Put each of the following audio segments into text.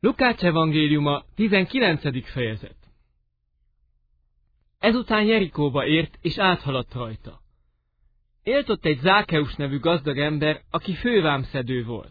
Lukács evangéliuma, 19. fejezet. Ezután Jerikóba ért, és áthaladt rajta. Élt ott egy Zákeus nevű gazdag ember, aki fővámszedő volt.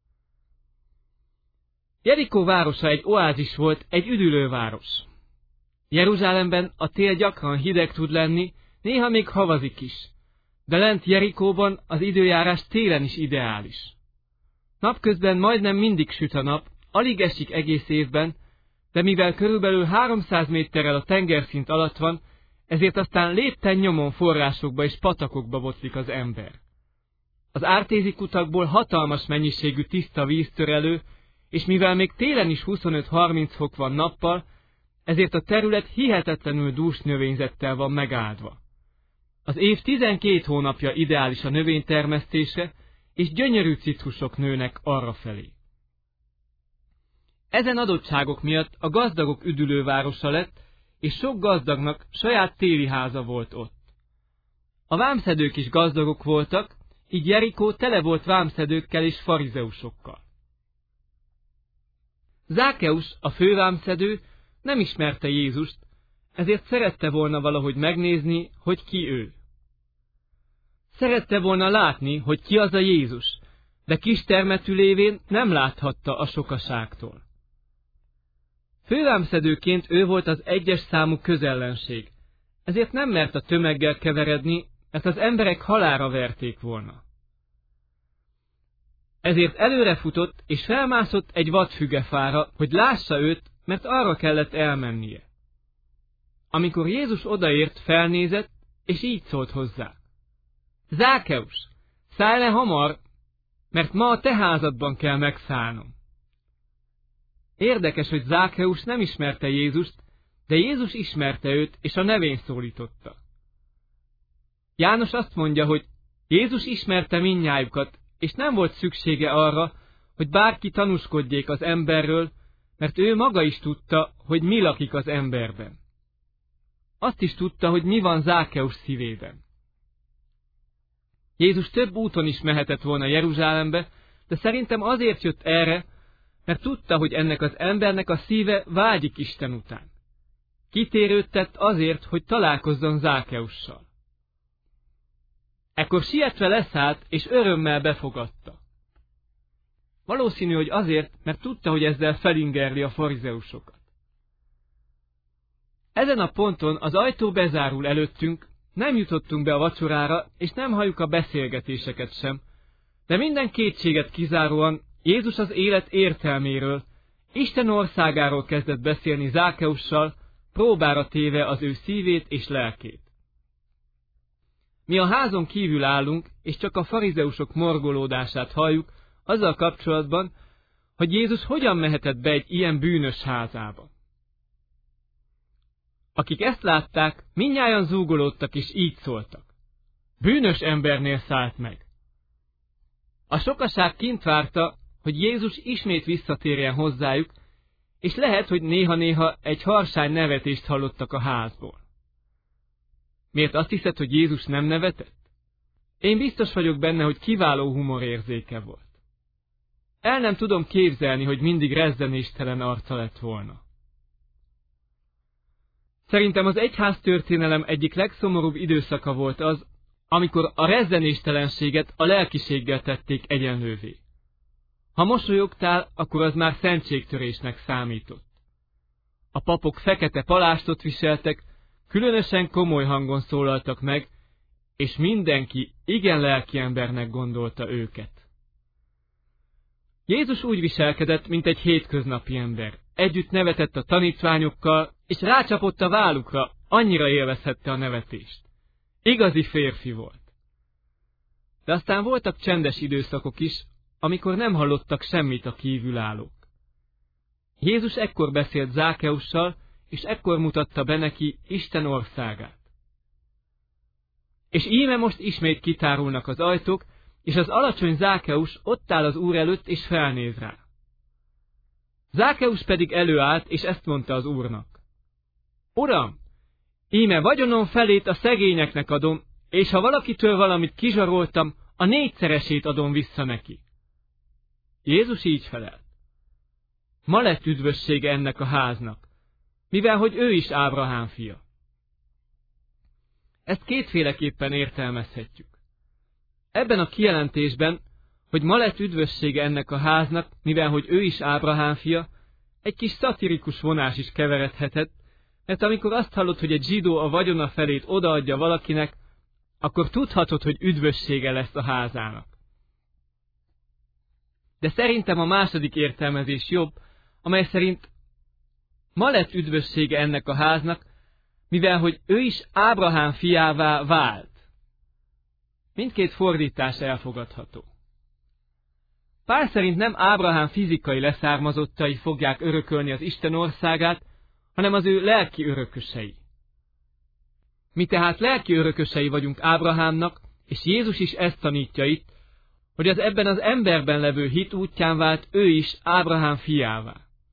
Jerikó városa egy oázis volt, egy üdülőváros. Jeruzsálemben a tél gyakran hideg tud lenni, néha még havazik is, de lent Jerikóban az időjárás télen is ideális. Napközben majdnem mindig süt a nap, alig esik egész évben, de mivel körülbelül 300 méterrel a tengerszint alatt van, ezért aztán lépten nyomon forrásokba és patakokba botlik az ember. Az ártézi kutakból hatalmas mennyiségű tiszta víz tör elő, és mivel még télen is 25-30 fok van nappal, ezért a terület hihetetlenül dús növényzettel van megáldva. Az év 12 hónapja ideális a növénytermesztésre, és gyönyörű citrusok nőnek arrafelé. Ezen adottságok miatt a gazdagok üdülővárosa lett, és sok gazdagnak saját téli háza volt ott. A vámszedők is gazdagok voltak, így Jerikó tele volt vámszedőkkel és farizeusokkal. Zákeus, a fővámszedő, nem ismerte Jézust, ezért szerette volna valahogy megnézni, hogy ki ő. Szerette volna látni, hogy ki az a Jézus, de kis termetű lévén nem láthatta a sokaságtól. Fővámszedőként ő volt az egyes számú közellenség, ezért nem mert a tömeggel keveredni, mert az emberek halálra verték volna. Ezért előrefutott és felmászott egy vadfügefára, hogy lássa őt, mert arra kellett elmennie. Amikor Jézus odaért, felnézett, és így szólt hozzá: Zákeus, szállj le hamar, mert ma a te házadban kell megszállnom. Érdekes, hogy Zákeus nem ismerte Jézust, de Jézus ismerte őt, és a nevén szólította. János azt mondja, hogy Jézus ismerte mindnyájukat, és nem volt szüksége arra, hogy bárki tanúskodjék az emberről, mert ő maga is tudta, hogy mi lakik az emberben. Azt is tudta, hogy mi van Zákeus szívében. Jézus több úton is mehetett volna Jeruzsálembe, de szerintem azért jött erre, mert tudta, hogy ennek az embernek a szíve vágyik Isten után. Kitérőt tett azért, hogy találkozzon Zákeussal. Ekkor sietve leszállt, és örömmel befogadta. Valószínű, hogy azért, mert tudta, hogy ezzel felingerli a farizeusokat. Ezen a ponton az ajtó bezárul előttünk, nem jutottunk be a vacsorára, és nem halljuk a beszélgetéseket sem, de minden kétséget kizáróan Jézus az élet értelméről, Isten országáról kezdett beszélni Zákeussal, próbára téve az ő szívét és lelkét. Mi a házon kívül állunk, és csak a farizeusok morgolódását halljuk azzal kapcsolatban, hogy Jézus hogyan mehetett be egy ilyen bűnös házába. Akik ezt látták, mindnyájan zúgolódtak és így szóltak: bűnös embernél szállt meg. A sokaság kint várta, hogy Jézus ismét visszatérjen hozzájuk, és lehet, hogy néha-néha egy harsány nevetést hallottak a házból. Miért azt hiszed, hogy Jézus nem nevetett? Én biztos vagyok benne, hogy kiváló humorérzéke volt. El nem tudom képzelni, hogy mindig rezzenéstelen arca lett volna. Szerintem az egyháztörténelem egyik legszomorúbb időszaka volt az, amikor a rezzenéstelenséget a lelkiséggel tették egyenlővé. Ha mosolyogtál, akkor az már szentségtörésnek számított. A papok fekete palástot viseltek, különösen komoly hangon szólaltak meg, és mindenki igen lelki embernek gondolta őket. Jézus úgy viselkedett, mint egy hétköznapi ember. Együtt nevetett a tanítványokkal, és rácsapott a vállukra, annyira élvezhette a nevetést. Igazi férfi volt. De aztán voltak csendes időszakok is, amikor nem hallottak semmit a kívülállók. Jézus ekkor beszélt Zákeussal, és ekkor mutatta be neki Isten országát. És íme most ismét kitárulnak az ajtók, és az alacsony Zákeus ott áll az Úr előtt, és felnéz rá. Zákeus pedig előállt, és ezt mondta az Úrnak: Uram, íme vagyonom felét a szegényeknek adom, és ha valakitől valamit kizsaroltam, a 4-szeresét adom vissza neki. Jézus így felelt: ma lett üdvössége ennek a háznak, mivel hogy ő is Ábrahám fia. Ezt kétféleképpen értelmezhetjük. Ebben a kijelentésben, hogy ma lett üdvössége ennek a háznak, mivel hogy ő is Ábrahám fia, egy kis szatirikus vonás is keveredhetett, mert amikor azt hallod, hogy egy zsidó a vagyona felét odaadja valakinek, akkor tudhatod, hogy üdvössége lesz a házának. De szerintem a második értelmezés jobb, amely szerint ma lett üdvössége ennek a háznak, mivel hogy ő is Ábrahám fiává vált. Mindkét fordítás elfogadható. Pál szerint nem Ábrahám fizikai leszármazottai fogják örökölni az Isten országát, hanem az ő lelki örökösei. Mi tehát lelki örökösei vagyunk Ábrahámnak, és Jézus is ezt tanítja itt, hogy az ebben az emberben levő hit útján vált ő is Ábrahám fiává.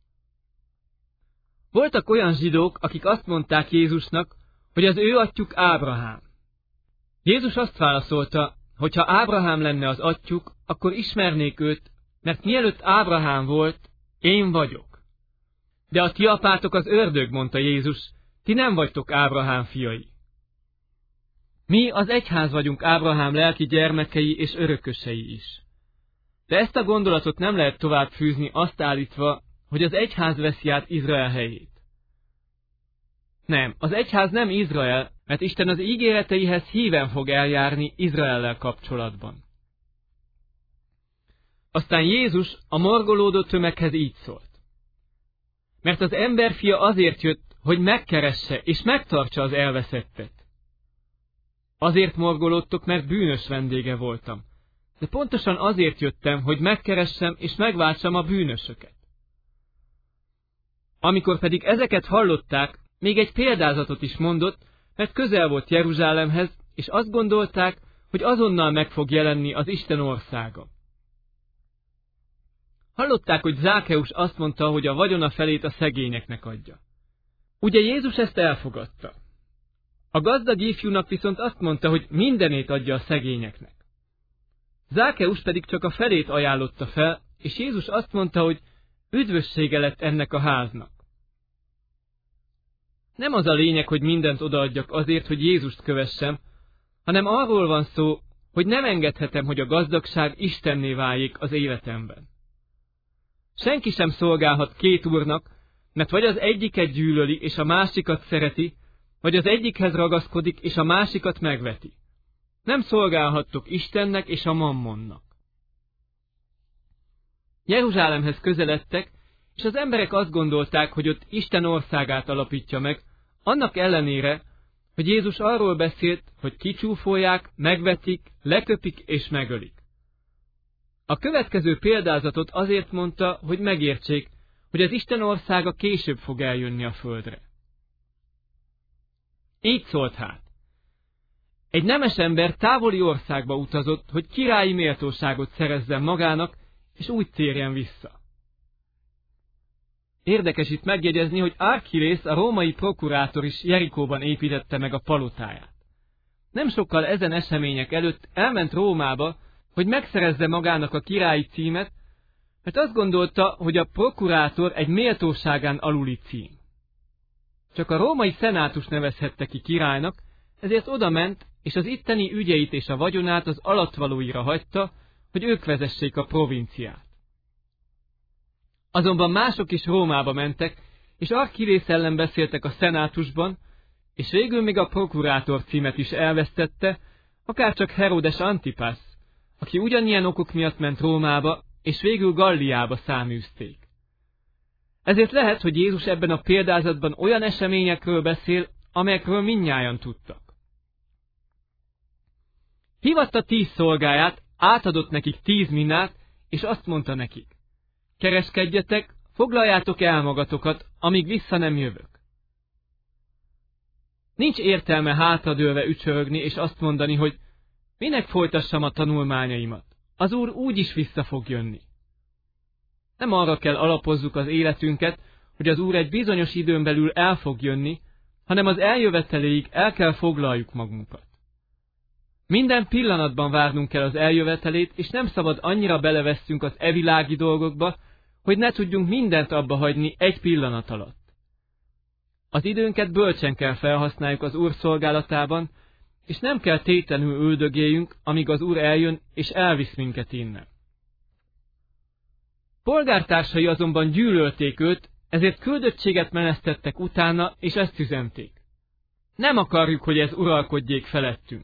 Voltak olyan zsidók, akik azt mondták Jézusnak, hogy az ő atyjuk Ábrahám. Jézus azt válaszolta, hogy ha Ábrahám lenne az atyjuk, akkor ismernék őt, mert mielőtt Ábrahám volt, én vagyok. De a ti apátok az ördög, mondta Jézus, ti nem vagytok Ábrahám fiai. Mi az egyház vagyunk Ábrahám lelki gyermekei és örökösei is. De ezt a gondolatot nem lehet tovább fűzni azt állítva, hogy az egyház veszi át Izrael helyét. Nem, az egyház nem Izrael, mert Isten az ígéreteihez híven fog eljárni Izraellel kapcsolatban. Aztán Jézus a morgolódó tömeghez így szólt. Mert az emberfia azért jött, hogy megkeresse és megtartsa az elveszettet. Azért morgolódtok, mert bűnös vendége voltam. De pontosan azért jöttem, hogy megkeressem és megváltsam a bűnösöket. Amikor pedig ezeket hallották, még egy példázatot is mondott, mert közel volt Jeruzsálemhez, és azt gondolták, hogy azonnal meg fog jelenni az Isten országa. Hallották, hogy Zákeus azt mondta, hogy a vagyona felét a szegényeknek adja. Ugye Jézus ezt elfogadta. A gazdag ifjúnak viszont azt mondta, hogy mindenét adja a szegényeknek. Zákeus pedig csak a felét ajánlotta fel, és Jézus azt mondta, hogy üdvössége lett ennek a háznak. Nem az a lényeg, hogy mindent odaadjak azért, hogy Jézust kövessem, hanem arról van szó, hogy nem engedhetem, hogy a gazdagság Istenné váljék az életemben. Senki sem szolgálhat két úrnak, mert vagy az egyiket gyűlöli és a másikat szereti, vagy az egyikhez ragaszkodik és a másikat megveti. Nem szolgálhattok Istennek és a mammonnak. Jeruzsálemhez közeledtek, és az emberek azt gondolták, hogy ott Isten országát alapítja meg, annak ellenére, hogy Jézus arról beszélt, hogy kicsúfolják, megvetik, leköpik és megölik. A következő példázatot azért mondta, hogy megértsék, hogy az Isten országa később fog eljönni a földre. Így szólt hát. Egy nemes ember távoli országba utazott, hogy királyi méltóságot szerezzen magának, és úgy térjen vissza. Érdekes itt megjegyezni, hogy Archilész, a római prokurátor is Jerikóban építette meg a palotáját. Nem sokkal ezen események előtt elment Rómába, hogy megszerezze magának a királyi címet, mert azt gondolta, hogy a prokurátor egy méltóságán aluli cím. Csak a római szenátus nevezhette ki királynak, ezért odament, és az itteni ügyeit és a vagyonát az alattvalóira hagyta, hogy ők vezessék a provinciát. Azonban mások is Rómába mentek, és Archilész ellen beszéltek a szenátusban, és végül még a prokurátor címet is elvesztette, akárcsak Herodes Antipász, aki ugyanilyen okok miatt ment Rómába, és végül Galliába száműzték. Ezért lehet, hogy Jézus ebben a példázatban olyan eseményekről beszél, amelyekről mindnyájan tudtak. Hívatta 10 szolgáját, átadott nekik 10 minnát, és azt mondta nekik: kereskedjetek, foglaljátok el magatokat, amíg vissza nem jövök. Nincs értelme hátradőlve ücsörögni, és azt mondani, hogy minek folytassam a tanulmányaimat, az Úr úgyis vissza fog jönni. Nem arra kell alapozzuk az életünket, hogy az Úr egy bizonyos időn belül el fog jönni, hanem az eljöveteléig el kell foglaljuk magunkat. Minden pillanatban várnunk kell az eljövetelét, és nem szabad annyira belevesszünk az evilági dolgokba, hogy ne tudjunk mindent abba hagyni egy pillanat alatt. Az időnket bölcsen kell felhasználjuk az Úr szolgálatában, és nem kell tétlenül üldögéljünk, amíg az Úr eljön és elvisz minket innen. Polgártársai azonban gyűlölték őt, ezért küldöttséget menesztettek utána, és ezt üzenték: nem akarjuk, hogy ez uralkodjék felettünk.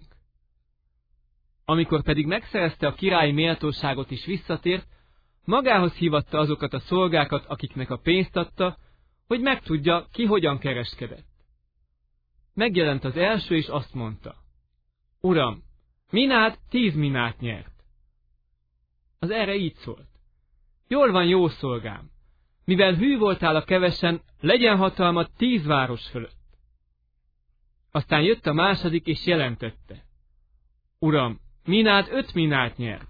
Amikor pedig megszerezte a királyi méltóságot is visszatért, magához hívatta azokat a szolgákat, akiknek a pénzt adta, hogy megtudja, ki hogyan kereskedett. Megjelent az első, és azt mondta: Uram, minád 10 minát nyert. Az erre így szólt: jól van, jó szolgám, mivel hű voltál a kevesen, legyen hatalmad 10 város fölött. Aztán jött a második, és jelentette: Uram, minád 5 minát nyert.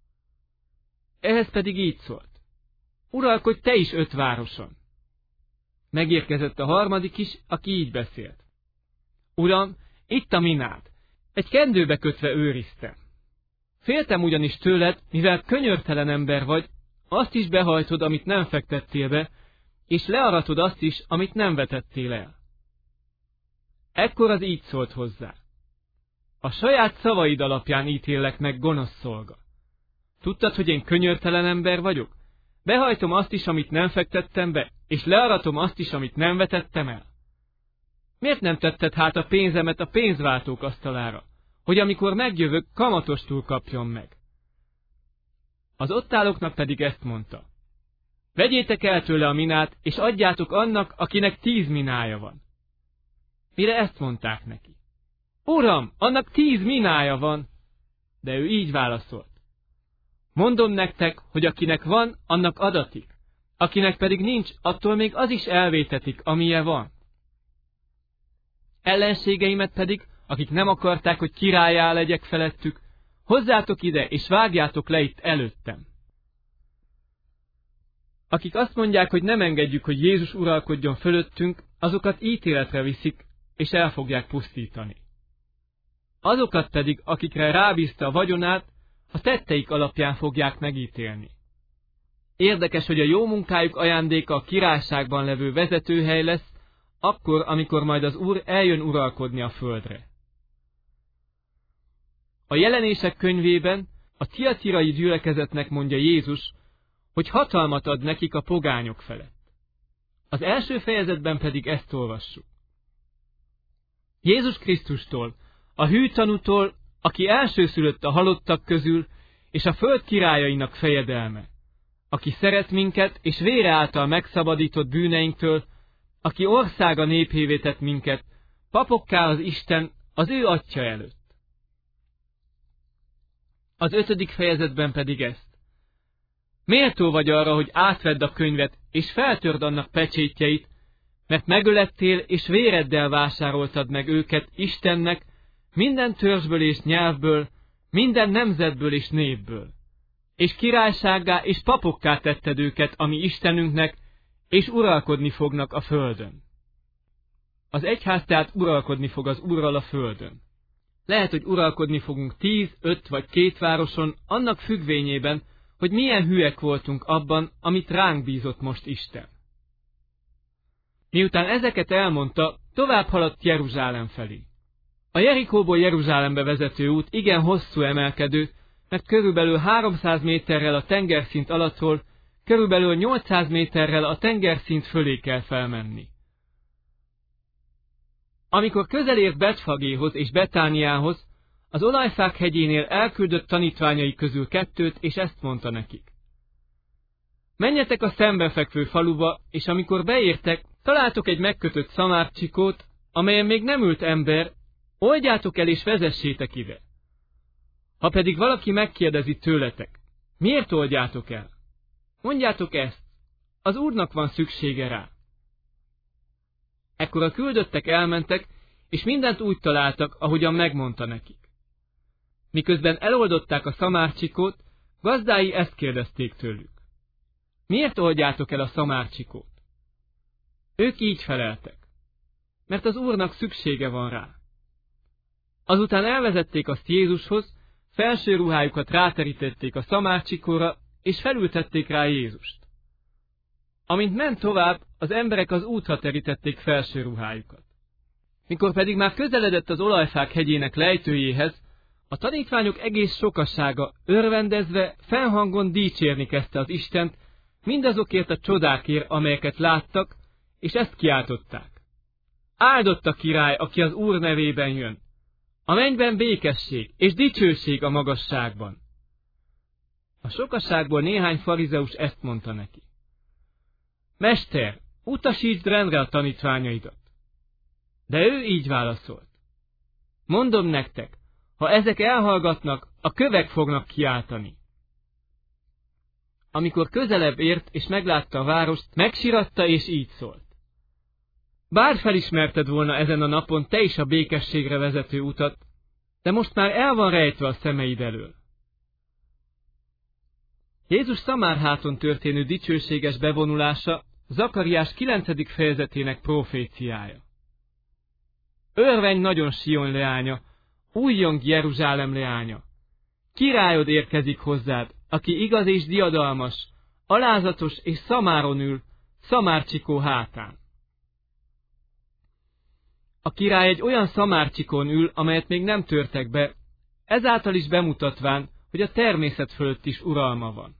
Ehhez pedig így szólt: uralkodj te is 5 városon. Megérkezett a harmadik is, aki így beszélt: Uram, itt a minád, egy kendőbe kötve őriztem. Féltem ugyanis tőled, mivel könyörtelen ember vagy, azt is behajtod, amit nem fektettél be, és learatod azt is, amit nem vetettél el. Ekkor az így szólt hozzá: a saját szavaid alapján ítéllek meg, gonosz szolga. Tudtad, hogy én könyörtelen ember vagyok? Behajtom azt is, amit nem fektettem be, és learatom azt is, amit nem vetettem el. Miért nem tetted hát a pénzemet a pénzváltók asztalára, hogy amikor megjövök, kamatostul kapjon meg? Az ott állóknak pedig ezt mondta: vegyétek el tőle a minát, és adjátok annak, akinek 10 minája van. Mire ezt mondták neki: Uram, annak 10 minája van. De ő így válaszolt: mondom nektek, hogy akinek van, annak adatik, akinek pedig nincs, attól még az is elvétetik, amilyen van. Ellenségeimet pedig, akik nem akarták, hogy királlyá legyek felettük, hozzátok ide, és vágjátok le itt előttem. Akik azt mondják, hogy nem engedjük, hogy Jézus uralkodjon fölöttünk, azokat ítéletre viszik, és el fogják pusztítani. Azokat pedig, akikre rábízta a vagyonát, a tetteik alapján fogják megítélni. Érdekes, hogy a jó munkájuk ajándéka a királyságban levő vezetőhely lesz, akkor, amikor majd az Úr eljön uralkodni a földre. A Jelenések könyvében a tiatirai gyülekezetnek mondja Jézus, hogy hatalmat ad nekik a pogányok felett. Az első fejezetben pedig ezt olvassuk: Jézus Krisztustól, a hű tanútól, aki elsőszülött a halottak közül, és a föld királyainak fejedelme, aki szeret minket, és vére által megszabadított bűneinktől, aki országa népévé tett minket, papokká az Isten az ő atya előtt. Az 5. fejezetben pedig ezt: méltó vagy arra, hogy átvedd a könyvet, és feltörd annak pecsétjeit, mert megölettél, és véreddel vásároltad meg őket Istennek, minden törzsből és nyelvből, minden nemzetből és népből. És királysággá és papokká tetted őket, ami Istenünknek, és uralkodni fognak a földön. Az egyház tehát uralkodni fog az Úrral a földön. Lehet, hogy uralkodni fogunk 10, 5 vagy 2 városon, annak függvényében, hogy milyen hülyek voltunk abban, amit ránk bízott most Isten. Miután ezeket elmondta, tovább haladt Jeruzsálem felé. A Jerikóból Jeruzsálembe vezető út igen hosszú emelkedő, mert körülbelül 300 méterrel a tengerszint alattól, körülbelül 800 méterrel a tengerszint fölé kell felmenni. Amikor közel ért Betfagéhoz és Betániához, az Olajfák hegyénél elküldött tanítványai közül 2, és ezt mondta nekik: menjetek a szembefekvő faluba, és amikor beértek, találtok egy megkötött szamárcsikót, amelyen még nem ült ember, oldjátok el és vezessétek ide. Ha pedig valaki megkérdezi tőletek: miért oldjátok el? Mondjátok ezt: az Úrnak van szüksége rá. Ekkor a küldöttek elmentek, és mindent úgy találtak, ahogyan megmondta nekik. Miközben eloldották a szamárcsikót, gazdái ezt kérdezték tőlük: miért oldjátok el a szamárcsikót? Ők így feleltek: mert az Úrnak szüksége van rá. Azután elvezették azt Jézushoz, felső ruhájukat ráterítették a szamárcsikóra, és felültették rá Jézust. Amint ment tovább, az emberek az útra terítették felső ruhájukat. Mikor pedig már közeledett az olajfák hegyének lejtőjéhez, a tanítványok egész sokassága örvendezve fennhangon dicsérni kezdte az Istent, mindazokért a csodákért, amelyeket láttak, és ezt kiáltották. Áldott a király, aki az Úr nevében jön. A mennyben békesség és dicsőség a magasságban. A sokasságból néhány farizeus ezt mondta neki. Mester, utasítsd rendre a tanítványaidat. De ő így válaszolt. Mondom nektek, ha ezek elhallgatnak, a kövek fognak kiáltani. Amikor közelebb ért és meglátta a várost, megsiratta és így szólt. Bár felismerted volna ezen a napon te is a békességre vezető utat, de most már el van rejtve a szemeid elől. Jézus Szamárháton történő dicsőséges bevonulása Zakariás 9. fejezetének proféciája. Örvenj nagyon Sion leánya, újjong Jeruzsálem leánya. Királyod érkezik hozzád, aki igaz és diadalmas, alázatos és szamáron ül, szamárcsikó hátán. A király egy olyan szamárcsikón ül, amelyet még nem törtek be, ezáltal is bemutatván, hogy a természet fölött is uralma van.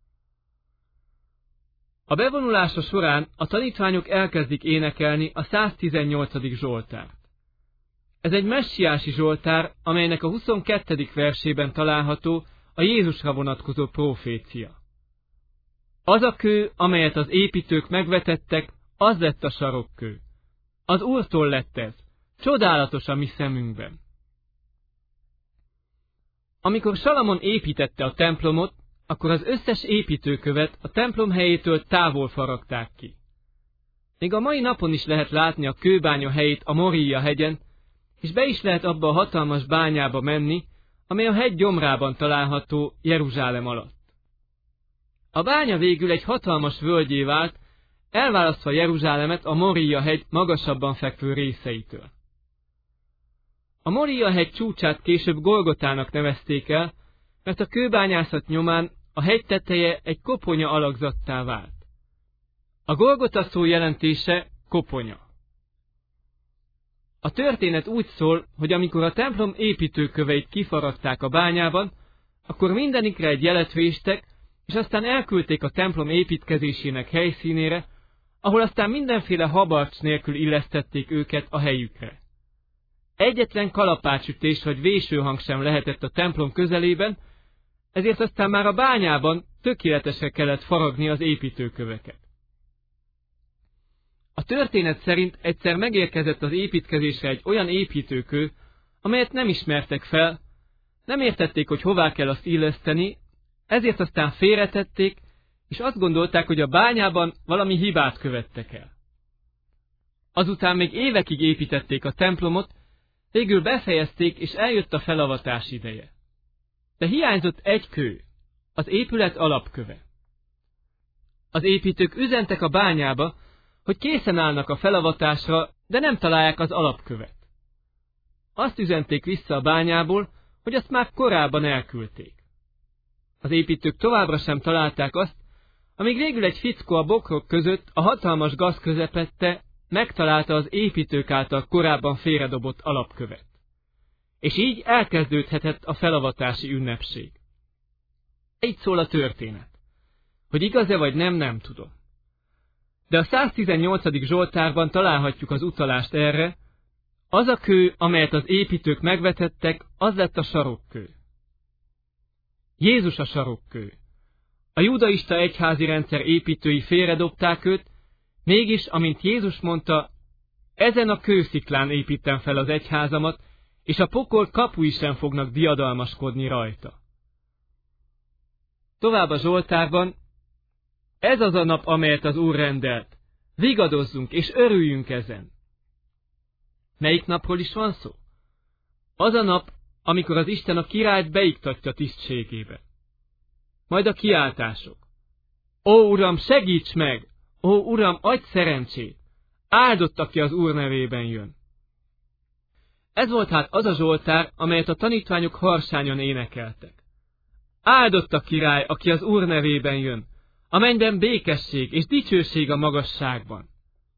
A bevonulása során a tanítványok elkezdik énekelni a 118. Zsoltárt. Ez egy messiási zsoltár, amelynek a 22. versében található a Jézusra vonatkozó profécia. Az a kő, amelyet az építők megvetettek, az lett a sarokkő. Az Úrtól lett ez, csodálatos a mi szemünkben. Amikor Salamon építette a templomot, akkor az összes építőkövet a templom helyétől távol faragták ki. Még a mai napon is lehet látni a kőbánya helyét a Moria hegyen, és be is lehet abba a hatalmas bányába menni, amely a hegy gyomrában található Jeruzsálem alatt. A bánya végül egy hatalmas völgyé vált, elválasztva Jeruzsálemet a Moria hegy magasabban fekvő részeitől. A Moria hegy csúcsát később Golgotának nevezték el, mert a kőbányászat nyomán a hegy teteje egy koponya alakzattá vált. A Golgota szó jelentése koponya. A történet úgy szól, hogy amikor a templom építőköveit kifaragták a bányában, akkor mindenikre egy jelet véstek, és aztán elküldték a templom építkezésének helyszínére, ahol aztán mindenféle habarcs nélkül illesztették őket a helyükre. Egyetlen kalapácsütés vagy vésőhang sem lehetett a templom közelében, ezért aztán már a bányában tökéletesre kellett faragni az építőköveket. A történet szerint egyszer megérkezett az építkezésre egy olyan építőkő, amelyet nem ismertek fel, nem értették, hogy hová kell azt illeszteni, ezért aztán félretették, és azt gondolták, hogy a bányában valami hibát követtek el. Azután még évekig építették a templomot, végül befejezték, és eljött a felavatás ideje. De hiányzott egy kő, az épület alapköve. Az építők üzentek a bányába, hogy készen állnak a felavatásra, de nem találják az alapkövet. Azt üzenték vissza a bányából, hogy azt már korábban elküldték. Az építők továbbra sem találták azt, amíg végül egy fickó a bokrok között a hatalmas gaz közepette megtalálta az építők által korábban félredobott alapkövet. És így elkezdődhetett a felavatási ünnepség. Így szól a történet. Hogy igaz-e vagy nem, nem tudom. De a 118. Zsoltárban találhatjuk az utalást erre, az a kő, amelyet az építők megvetettek, az lett a sarokkő. Jézus a sarokkő. A judaista egyházi rendszer építői félredobták őt, mégis, amint Jézus mondta, ezen a kősziklán építem fel az egyházamat, és a pokol kapui sem fognak diadalmaskodni rajta. Tovább a Zsoltárban, ez az a nap, amelyet az Úr rendelt. Vigadozzunk és örüljünk ezen. Melyik napról is van szó? Az a nap, amikor az Isten a királyt beiktatja tisztségébe. Majd a kiáltások. Ó, Uram, segíts meg! Ó, Uram, adj szerencsét! Áldott, aki az Úr nevében jön. Ez volt hát az a Zsoltár, amelyet a tanítványok harsányan énekeltek. Áldott a király, aki az Úr nevében jön! a mennyben békesség és dicsőség a magasságban.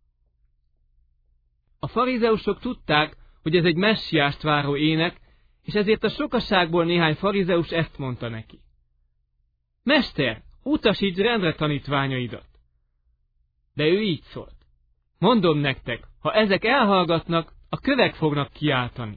A farizeusok tudták, hogy ez egy messiást váró ének, és ezért a sokaságból néhány farizeus ezt mondta neki. Mester, utasíts rendre tanítványaidat! De ő így szólt. Mondom nektek, ha ezek elhallgatnak, a kövek fognak kiáltani.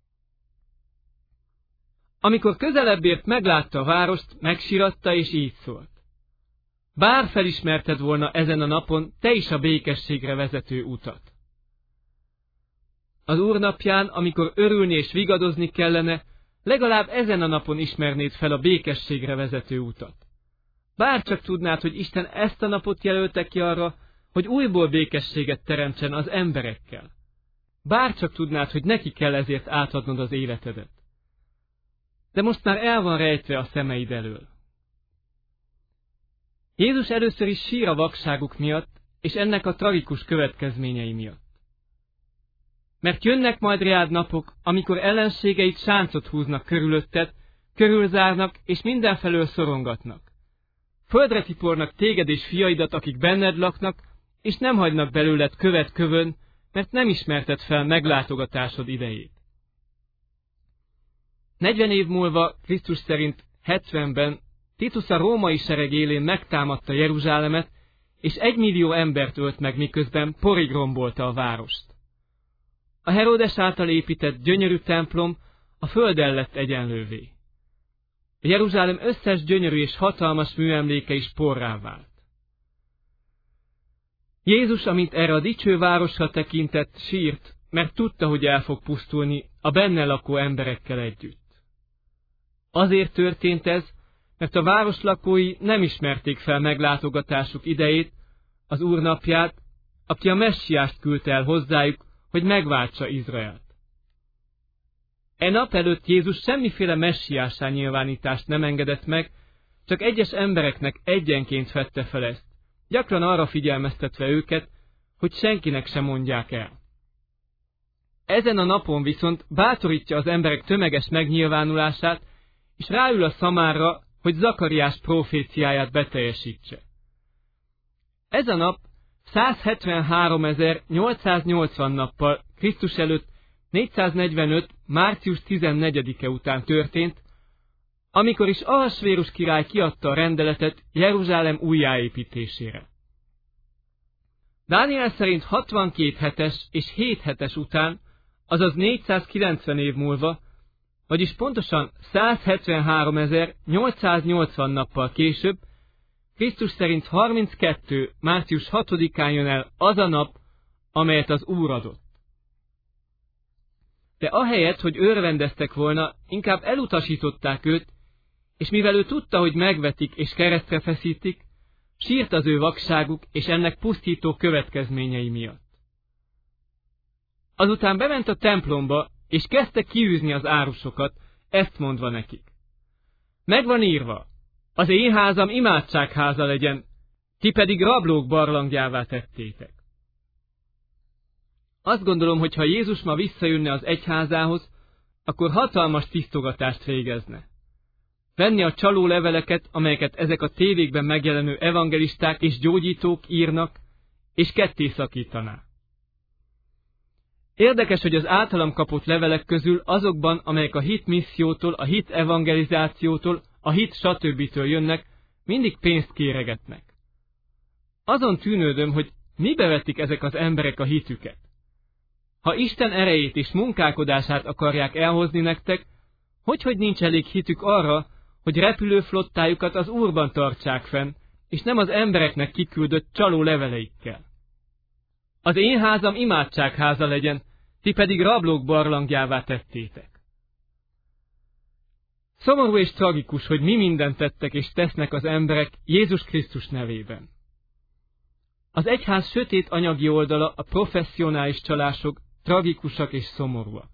Amikor közelebb ért, meglátta a várost, megsiratta és így szólt. Bár felismerted volna ezen a napon te is a békességre vezető utat. Az Úr napján, amikor örülni és vigadozni kellene, legalább ezen a napon ismernéd fel a békességre vezető utat. Bárcsak tudnád, hogy Isten ezt a napot jelölte ki arra, hogy újból békességet teremtsen az emberekkel. Bárcsak tudnád, hogy neki kell ezért átadnod az életedet. De most már el van rejtve a szemeid elől. Jézus először is sír a vakságuk miatt, és ennek a tragikus következményei miatt. Mert jönnek majd rád napok, amikor ellenségeid sáncot húznak körülötted, körülzárnak és mindenfelől szorongatnak. Földre tipornak téged és fiaidat, akik benned laknak, és nem hagynak belőled követ kövön, mert nem ismerted fel meglátogatásod idejét. 40 év múlva, Krisztus szerint 70-ben, Titus a római sereg élén megtámadta Jeruzsálemet, és 1 millió embert ölt meg, miközben porig rombolta a várost. A Heródes által épített gyönyörű templom a földdel lett egyenlővé. A Jeruzsálem összes gyönyörű és hatalmas műemléke is porrá vált. Jézus, amint erre a dicső városra tekintett, sírt, mert tudta, hogy el fog pusztulni a benne lakó emberekkel együtt. Azért történt ez, mert a város lakói nem ismerték fel meglátogatásuk idejét, az Úr napját, aki a messiást küldte el hozzájuk, hogy megváltsa Izraelt. E nap előtt Jézus semmiféle messiássá nyilvánítást nem engedett meg, csak egyes embereknek egyenként fedte fel ezt, gyakran arra figyelmeztetve őket, hogy senkinek sem mondják el. Ezen a napon viszont bátorítja az emberek tömeges megnyilvánulását, és ráül a szamára, hogy Zakariás próféciáját beteljesítse. Ez a nap 173.880 nappal Krisztus előtt 445. március 14-e után történt, amikor is Ahasvérus király kiadta a rendeletet Jeruzsálem újjáépítésére. Dániel szerint 62 hetes és 7 hetes után, azaz 490 év múlva, vagyis pontosan 173.880 nappal később, Krisztus szerint 32. március 6-án jön el az a nap, amelyet az Úr adott. De ahelyett, hogy örvendeztek volna, inkább elutasították őt, és mivel ő tudta, hogy megvetik és keresztre feszítik, sírt az ő vakságuk és ennek pusztító következményei miatt. Azután bement a templomba, és kezdte kiűzni az árusokat, ezt mondva nekik. Megvan írva, az én házam imádságháza legyen, ti pedig rablók barlangjává tettétek. Azt gondolom, hogy ha Jézus ma visszajönne az egyházához, akkor hatalmas tisztogatást végezne. Venni a csaló leveleket, amelyeket ezek a tévékben megjelenő evangelisták és gyógyítók írnak, és ketté szakítaná. Érdekes, hogy az általam kapott levelek közül azokban, amelyek a hit missziótól, a hit evangelizációtól, a hit stb. Jönnek, mindig pénzt kéregetnek. Azon tűnődöm, hogy mibe vetik ezek az emberek a hitüket. Ha Isten erejét és munkálkodását akarják elhozni nektek, hogy nincs elég hitük arra, hogy repülőflottájukat az Úrban tartsák fenn, és nem az embereknek kiküldött csaló leveleikkel. Az én házam imádságháza legyen, ti pedig rablók barlangjává tettétek. Szomorú és tragikus, hogy mi mindent tettek és tesznek az emberek Jézus Krisztus nevében. Az egyház sötét anyagi oldala, a professzionális csalások tragikusak és szomorúak.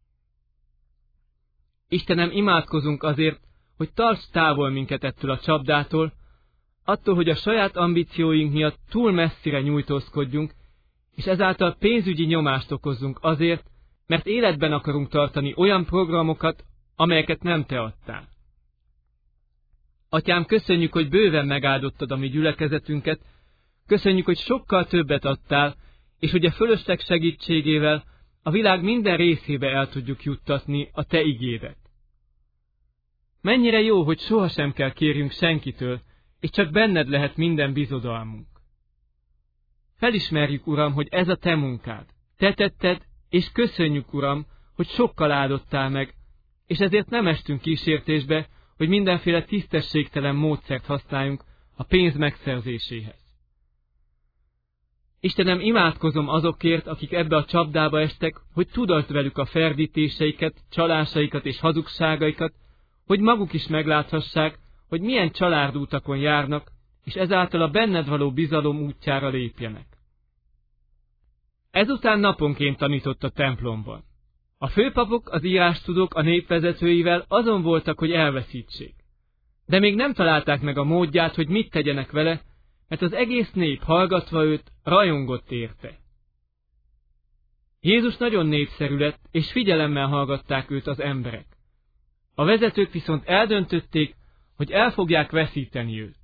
Istenem, imádkozunk azért, hogy tarts távol minket ettől a csapdától, attól, hogy a saját ambícióink miatt túl messzire nyújtózkodjunk, és ezáltal pénzügyi nyomást okozzunk azért, mert életben akarunk tartani olyan programokat, amelyeket nem te adtál. Atyám, köszönjük, hogy bőven megáldottad a mi gyülekezetünket, köszönjük, hogy sokkal többet adtál, és hogy a fölösleg segítségével a világ minden részébe el tudjuk juttatni a te igédet. Mennyire jó, hogy sohasem kell kérjünk senkitől, és csak benned lehet minden bizodalmunk. Felismerjük, Uram, hogy ez a te munkád. Te tetted, és köszönjük, Uram, hogy sokkal áldottál meg, és ezért nem estünk kísértésbe, hogy mindenféle tisztességtelen módszert használjunk a pénz megszerzéséhez. Istenem, imádkozom azokért, akik ebbe a csapdába estek, hogy tudassd velük a ferdítéseiket, csalásaikat és hazugságaikat, hogy maguk is megláthassák, hogy milyen csalárdútakon járnak, és ezáltal a benned való bizalom útjára lépjenek. Ezután naponként tanított a templomban. A főpapok, az írástudók a népvezetőivel azon voltak, hogy elveszítsék. De még nem találták meg a módját, hogy mit tegyenek vele, mert az egész nép hallgatva őt rajongott érte. Jézus nagyon népszerű lett, és figyelemmel hallgatták őt az emberek. A vezetők viszont eldöntötték, hogy el fogják veszíteni őt.